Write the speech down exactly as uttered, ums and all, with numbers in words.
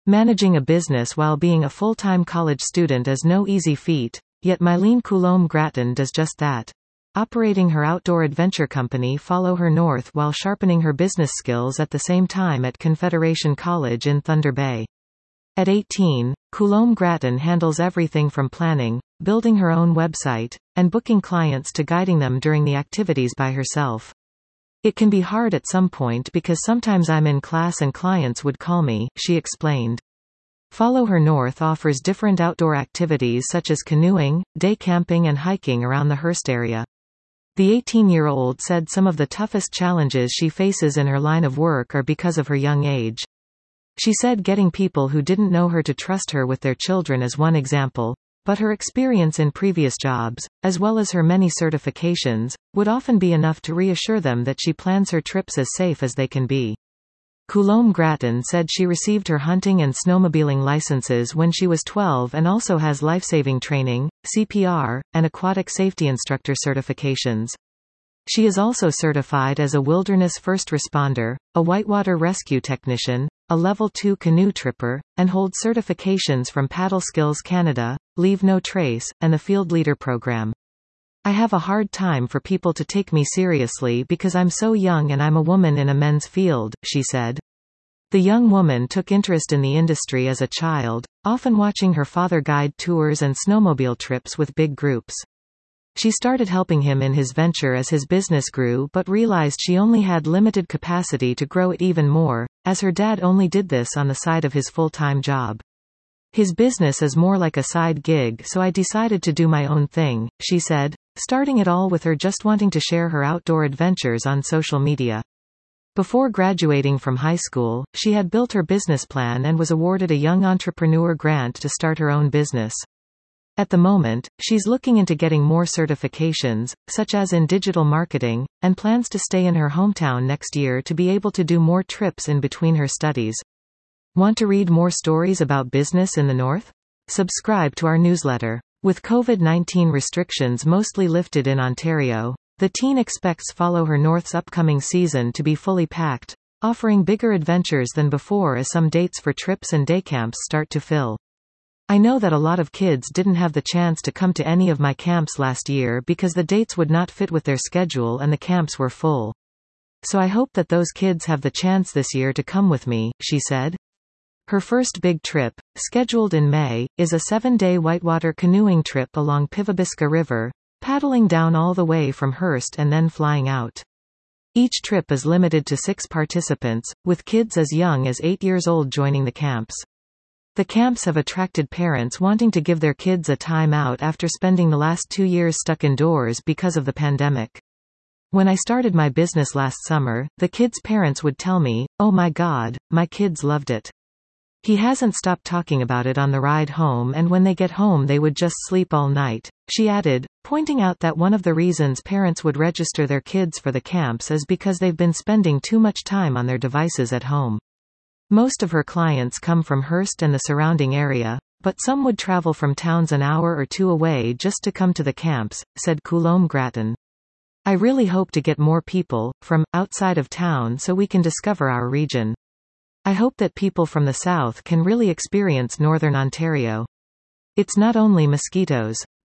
Managing a business while being a full-time college student is no easy feat, yet Mylene Coulombe-Gratton does just that. Operating her outdoor adventure company Follow Her North while sharpening her business skills at the same time at Confederation College in Thunder Bay. At eighteen, Coulombe-Gratton handles everything from planning, building her own website, and booking clients to guiding them during the activities by herself. It can be hard at some point because sometimes I'm in class and clients would call me, she explained. Follow Her North offers different outdoor activities such as canoeing, day camping and hiking around the Hearst area. The eighteen-year-old said some of the toughest challenges she faces in her line of work are because of her young age. She said getting people who didn't know her to trust her with their children is one example, but her experience in previous jobs, as well as her many certifications, would often be enough to reassure them that she plans her trips as safe as they can be. Coulombe-Gratton said she received her hunting and snowmobiling licenses when she was twelve and also has lifesaving training, C P R, and aquatic safety instructor certifications. She is also certified as a wilderness first responder, a whitewater rescue technician, a level two canoe tripper, and holds certifications from Paddle Skills Canada, Leave No Trace, and the Field Leader program. I have a hard time for people to take me seriously because I'm so young and I'm a woman in a men's field, she said. The young woman took interest in the industry as a child, often watching her father guide tours and snowmobile trips with big groups. She started helping him in his venture as his business grew but realized she only had limited capacity to grow it even more, as her dad only did this on the side of his full-time job. His business is more like a side gig, so I decided to do my own thing, she said, starting it all with her just wanting to share her outdoor adventures on social media. Before graduating from high school, she had built her business plan and was awarded a Young Entrepreneur grant to start her own business. At the moment, she's looking into getting more certifications, such as in digital marketing, and plans to stay in her hometown next year to be able to do more trips in between her studies. Want to read more stories about business in the North? Subscribe to our newsletter. With COVID nineteen restrictions mostly lifted in Ontario, the teen expects Follow Her North's upcoming season to be fully packed, offering bigger adventures than before as some dates for trips and day camps start to fill. I know that a lot of kids didn't have the chance to come to any of my camps last year because the dates would not fit with their schedule and the camps were full. So I hope that those kids have the chance this year to come with me, she said. Her first big trip, scheduled in May, is a seven-day whitewater canoeing trip along Pivabisca River, paddling down all the way from Hearst and then flying out. Each trip is limited to six participants, with kids as young as eight years old joining the camps. The camps have attracted parents wanting to give their kids a time out after spending the last two years stuck indoors because of the pandemic. When I started my business last summer, the kids' parents would tell me, "Oh my God, my kids loved it." He hasn't stopped talking about it on the ride home, and when they get home they would just sleep all night, she added, pointing out that one of the reasons parents would register their kids for the camps is because they've been spending too much time on their devices at home. Most of her clients come from Hearst and the surrounding area, but some would travel from towns an hour or two away just to come to the camps, said Coulombe-Gratton. I really hope to get more people, from, outside of town so we can discover our region. I hope that people from the south can really experience Northern Ontario. It's not only mosquitoes.